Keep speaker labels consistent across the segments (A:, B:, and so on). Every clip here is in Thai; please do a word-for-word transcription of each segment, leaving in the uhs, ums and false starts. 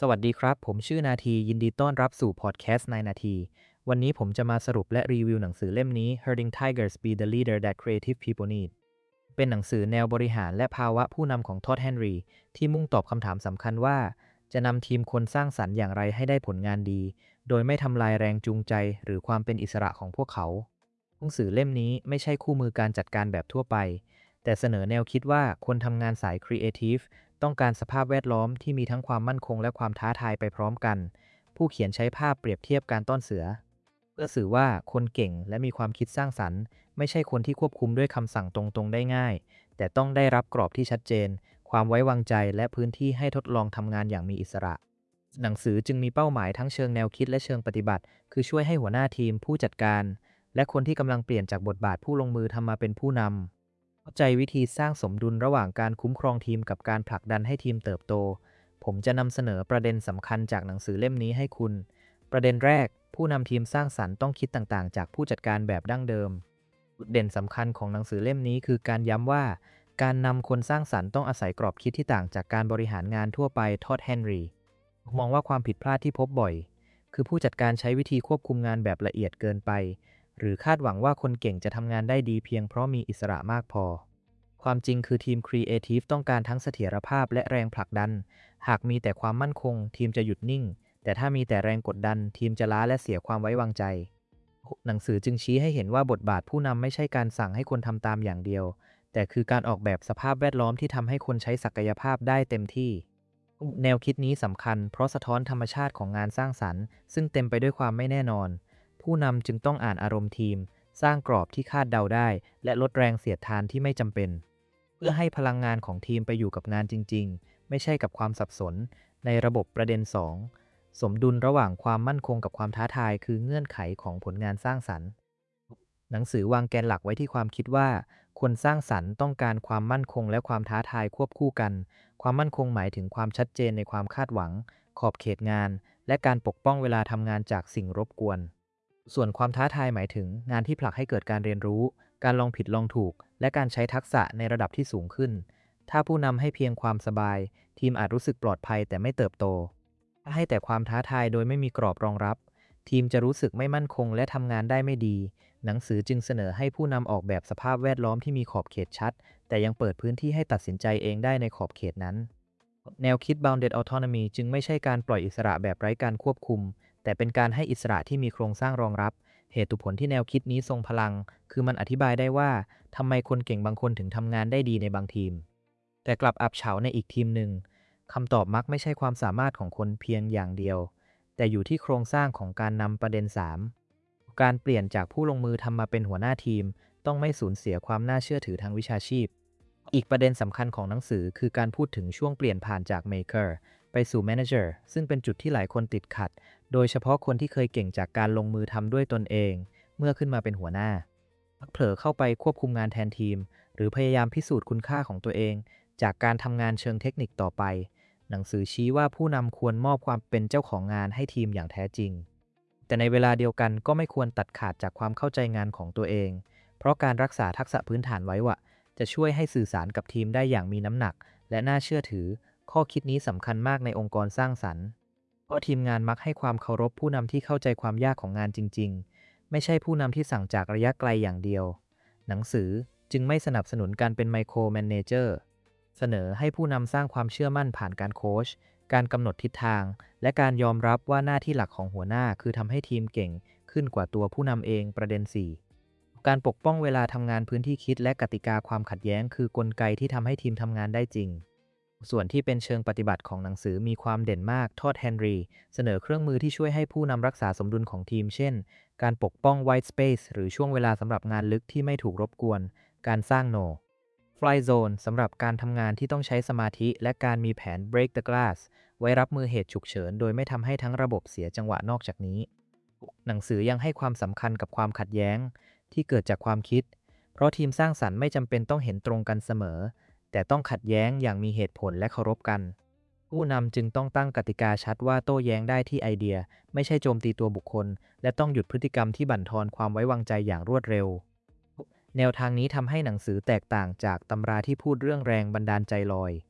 A: สวัสดีครับผมชื่อนาทียินดีต้อนรับสู่พอดแคสต์ในนาทีวันนี้ผมจะมาสรุปและรีวิวหนังสือเล่มนี้ Herding Tigers Be the Leader That Creative People Need เป็นหนังสือแนวบริหารและภาวะผู้นำของทอดเฮนรีที่มุ่งตอบคำถามสำคัญว่าจะนำทีมคนสร้างสรรค์อย่างไรให้ได้ผลงานดีโดยไม่ทำลายแรงจูงใจหรือความเป็นอิสระของพวกเขาหนังสือเล่มนี้ไม่ใช่คู่มือการจัดการแบบทั่วไปแต่เสนอแนวคิดว่าคนทำงานสายครีเอทีฟต้องการสภาพแวดล้อมที่มีทั้งความมั่นคงและความท้าทายไปพร้อมกันผู้เขียนใช้ภาพเปรียบเทียบการต้อนเสือเพื่อสื่อว่าคนเก่งและมีความคิดสร้างสรรค์ไม่ใช่คนที่ควบคุมด้วยคำสั่งตรงๆได้ง่ายแต่ต้องได้รับกรอบที่ชัดเจนความไว้วางใจและพื้นที่ให้ทดลองทำงานอย่างมีอิสระหนังสือจึงมีเป้าหมายทั้งเชิงแนวคิดและเชิงปฏิบัติคือช่วยให้หัวหน้าทีมผู้จัดการและคนที่กำลังเปลี่ยนจากบทบาทผู้ลงมือทำมาเป็นผู้นำเข้าใจวิธีสร้างสมดุลระหว่างการคุ้มครองทีมกับการผลักดันให้ทีมเติบโตผมจะนำเสนอประเด็นสำคัญจากหนังสือเล่มนี้ให้คุณประเด็นแรกผู้นำทีมสร้างสรรค์ต้องคิดต่างๆจากผู้จัดการแบบดั้งเดิมจุดเด่นสำคัญของหนังสือเล่มนี้คือการย้ำว่าการนำคนสร้างสรรค์ต้องอาศัยกรอบคิดที่ต่างจากการบริหารงานทั่วไปทอดเฮนรีมองว่าความผิดพลาดที่พบบ่อยคือผู้จัดการใช้วิธีควบคุมงานแบบละเอียดเกินไปหรือคาดหวังว่าคนเก่งจะทำงานได้ดีเพียงเพราะมีอิสระมากพอความจริงคือทีมครีเอทีฟต้องการทั้งเสถียรภาพและแรงผลักดันหากมีแต่ความมั่นคงทีมจะหยุดนิ่งแต่ถ้ามีแต่แรงกดดันทีมจะล้าและเสียความไว้วางใจหนังสือจึงชี้ให้เห็นว่าบทบาทผู้นำไม่ใช่การสั่งให้คนทำตามอย่างเดียวแต่คือการออกแบบสภาพแวดล้อมที่ทำให้คนใช้ศักยภาพได้เต็มที่แนวคิดนี้สำคัญเพราะสะท้อนธรรมชาติของงานสร้างสรรค์ซึ่งเต็มไปด้วยความไม่แน่นอนผู้นำจึงต้องอ่านอารมณ์ทีมสร้างกรอบที่คาดเดาได้และลดแรงเสียดทานที่ไม่จำเป็นเพื่อให้พลังงานของทีมไปอยู่กับงานจริงๆไม่ใช่กับความสับสนในระบบประเด็นสองสมดุลระหว่างความมั่นคงกับความท้าทายคือเงื่อนไขของผลงานสร้างสรรค์หนังสือวางแกนหลักไว้ที่ความคิดว่าคนสร้างสรรค์ต้องการความมั่นคงและความท้าทายควบคู่กันความมั่นคงหมายถึงความชัดเจนในความคาดหวังขอบเขตงานและการปกป้องเวลาทำงานจากสิ่งรบกวนส่วนความท้าทายหมายถึงงานที่ผลักให้เกิดการเรียนรู้การลองผิดลองถูกและการใช้ทักษะในระดับที่สูงขึ้นถ้าผู้นำให้เพียงความสบายทีมอาจรู้สึกปลอดภัยแต่ไม่เติบโตถ้าให้แต่ความท้าทายโดยไม่มีกรอบรองรับทีมจะรู้สึกไม่มั่นคงและทำงานได้ไม่ดีหนังสือจึงเสนอให้ผู้นำออกแบบสภาพแวดล้อมที่มีขอบเขตชัดแต่ยังเปิดพื้นที่ให้ตัดสินใจเองได้ในขอบเขตนั้นแนวคิด bounded autonomy จึงไม่ใช่การปล่อยอิสระแบบไร้การควบคุมแต่เป็นการให้อิสระที่มีโครงสร้างรองรับเหตุผลที่แนวคิดนี้ทรงพลังคือมันอธิบายได้ว่าทำไมคนเก่งบางคนถึงทำงานได้ดีในบางทีมแต่กลับอับเฉาในอีกทีมหนึ่งคำตอบมักไม่ใช่ความสามารถของคนเพียงอย่างเดียวแต่อยู่ที่โครงสร้างของการนำประเด็นสามการเปลี่ยนจากผู้ลงมือทำมาเป็นหัวหน้าทีมต้องไม่สูญเสียความน่าเชื่อถือทางวิชาชีพอีกประเด็นสำคัญของหนังสือคือการพูดถึงช่วงเปลี่ยนผ่านจาก Maker ไปสู่ Manager ซึ่งเป็นจุดที่หลายคนติดขัดโดยเฉพาะคนที่เคยเก่งจากการลงมือทำด้วยตนเองเมื่อขึ้นมาเป็นหัวหน้าเผลอเข้าไปควบคุมงานแทนทีมหรือพยายามพิสูจน์คุณค่าของตัวเองจากการทำงานเชิงเทคนิคต่อไปหนังสือชี้ว่าผู้นำควรมอบความเป็นเจ้าของงานให้ทีมอย่างแท้จริงแต่ในเวลาเดียวกันก็ไม่ควรตัดขาดจากความเข้าใจงานของตัวเองเพราะการรักษาทักษะพื้นฐานไว้ว่าจะช่วยให้สื่อสารกับทีมได้อย่างมีน้ำหนักและน่าเชื่อถือข้อคิดนี้สำคัญมากในองค์กรสร้างสรรค์เพราะทีมงานมักให้ความเคารพผู้นำที่เข้าใจความยากของงานจริงๆไม่ใช่ผู้นำที่สั่งจากระยะไกลอย่างเดียวหนังสือจึงไม่สนับสนุนการเป็นไมโครแมเนเจอร์เสนอให้ผู้นำสร้างความเชื่อมั่นผ่านการโค้ชการกำหนดทิศทางและการยอมรับว่าหน้าที่หลักของหัวหน้าคือทำให้ทีมเก่งขึ้นกว่าตัวผู้นำเองประเด็นสี่การปกป้องเวลาทำงานพื้นที่คิดและกติกาความขัดแย้งคือกลไกที่ทำให้ทีมทำงานได้จริงส่วนที่เป็นเชิงปฏิบัติของหนังสือมีความเด่นมากทอดเฮนรีเสนอเครื่องมือที่ช่วยให้ผู้นำรักษาสมดุลของทีมเช่นการปกป้อง white space หรือช่วงเวลาสำหรับงานลึกที่ไม่ถูกรบกวนการสร้าง no fly zone สำหรับการทำงานที่ต้องใช้สมาธิและการมีแผน break the glass ไว้รับมือเหตุฉุกเฉินโดยไม่ทำให้ทั้งระบบเสียจังหวะนอกจากนี้หนังสือยังให้ความสำคัญกับความขัดแย้งที่เกิดจากความคิดเพราะทีมสร้างสรรค์ไม่จำเป็นต้องเห็นตรงกันเสมอแต่ต้องขัดแย้งอย่างมีเหตุผลและเคารพกันผู้นำจึงต้องตั้งกติกาชัดว่าโต้แย้งได้ที่ไอเดียไม่ใช่โจมตีตัวบุคคลและต้องหยุดพฤติกรรมที่บั่นทอนความไว้วางใจอย่างรวดเร็วแนวทางนี้ทำให้หนังสือแตกต่างจากตำราที่พูดเรื่องแรงบันดาลใจลอย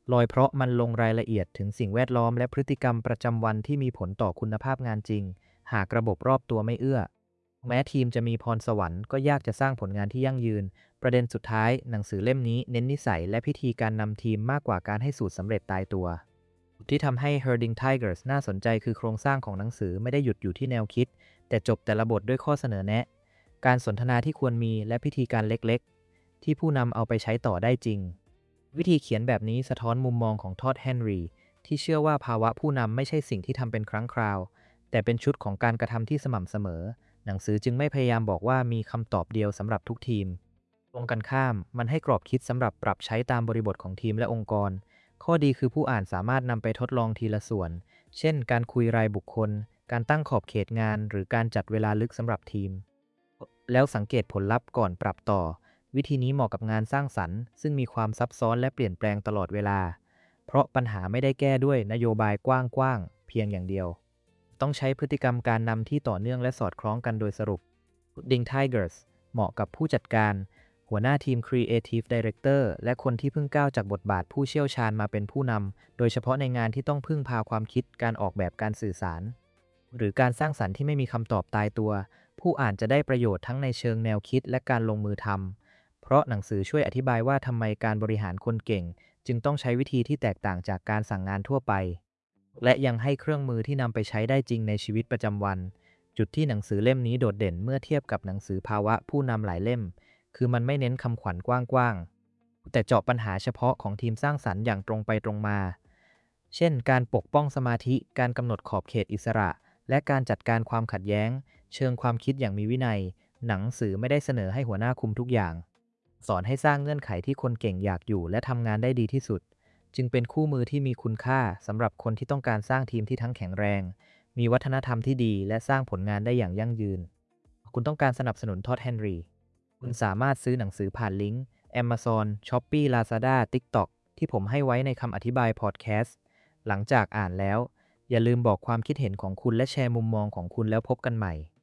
A: ลอยเพราะมันลงรายละเอียดถึงสิ่งแวดล้อมและพฤติกรรมประจำวันที่มีผลต่อคุณภาพงานจริงหากระบบรอบตัวไม่เอื้อแม้ทีมจะมีพรสวรรค์ก็ยากจะสร้างผลงานที่ยั่งยืนประเด็นสุดท้ายหนังสือเล่มนี้เน้นนิสัยและพิธีการนำทีมมากกว่าการให้สูตรสำเร็จตายตัวที่ทำให้ Herding Tigers น่าสนใจคือโครงสร้างของหนังสือไม่ได้หยุดอยู่ที่แนวคิดแต่จบแต่ละบทด้วยข้อเสนอแนะการสนทนาที่ควรมีและพิธีการเล็กๆที่ผู้นำเอาไปใช้ต่อได้จริงวิธีเขียนแบบนี้สะท้อนมุมมองของทอดเฮนรีที่เชื่อว่าภาวะผู้นำไม่ใช่สิ่งที่ทำเป็นครั้งคราวแต่เป็นชุดของการกระทำที่สม่ำเสมอหนังสือจึงไม่พยายามบอกว่ามีคำตอบเดียวสำหรับทุกทีมตรงกันข้ามมันให้กรอบคิดสำหรับปรับใช้ตามบริบทของทีมและองค์กรข้อดีคือผู้อ่านสามารถนำไปทดลองทีละส่วนเช่นการคุยรายบุคคลการตั้งขอบเขตงานหรือการจัดเวลาลึกสำหรับทีมแล้วสังเกตผลลัพธ์ก่อนปรับต่อวิธีนี้เหมาะกับงานสร้างสรรค์ซึ่งมีความซับซ้อนและเปลี่ยนแปลงตลอดเวลาเพราะปัญหาไม่ได้แก้ด้วยนโยบายกว้างๆเพียงอย่างเดียวต้องใช้พฤติกรรมการนำที่ต่อเนื่องและสอดคล้องกันโดยสรุป Herding Tigers เหมาะกับผู้จัดการหัวหน้าทีม Creative Director และคนที่เพิ่งก้าวจากบทบาทผู้เชี่ยวชาญมาเป็นผู้นำโดยเฉพาะในงานที่ต้องพึ่งพาความคิดการออกแบบการสื่อสารหรือการสร้างสรรค์ที่ไม่มีคำตอบตายตัวผู้อ่านจะได้ประโยชน์ทั้งในเชิงแนวคิดและการลงมือทำเพราะหนังสือช่วยอธิบายว่าทำไมการบริหารคนเก่งจึงต้องใช้วิธีที่แตกต่างจากการสั่งงานทั่วไปและยังให้เครื่องมือที่นำไปใช้ได้จริงในชีวิตประจำวันจุดที่หนังสือเล่มนี้โดดเด่นเมื่อเทียบกับหนังสือภาวะผู้นำหลายเล่มคือมันไม่เน้นคำขวัญกว้างๆแต่เจาะปัญหาเฉพาะของทีมสร้างสรรค์อย่างตรงไปตรงมาเช่นการปกป้องสมาธิการกำหนดขอบเขตอิสระและการจัดการความขัดแย้งเชิงความคิดอย่างมีวินัยหนังสือไม่ได้เสนอให้หัวหน้าคุมทุกอย่างสอนให้สร้างเงื่อนไขที่คนเก่งอยากอยู่และทำงานได้ดีที่สุดจึงเป็นคู่มือที่มีคุณค่าสำหรับคนที่ต้องการสร้างทีมที่ทั้งแข็งแรงมีวัฒนธรรมที่ดีและสร้างผลงานได้อย่างยั่งยืนคุณต้องการสนับสนุนทอดเฮนรีคุณสามารถซื้อหนังสือผ่านลิงก์ Amazon, Shopee, Lazada, TikTok ที่ผมให้ไว้ในคำอธิบายพอดแคสต์หลังจากอ่านแล้วอย่าลืมบอกความคิดเห็นของคุณและแชร์มุมมองของคุณแล้วพบกันใหม่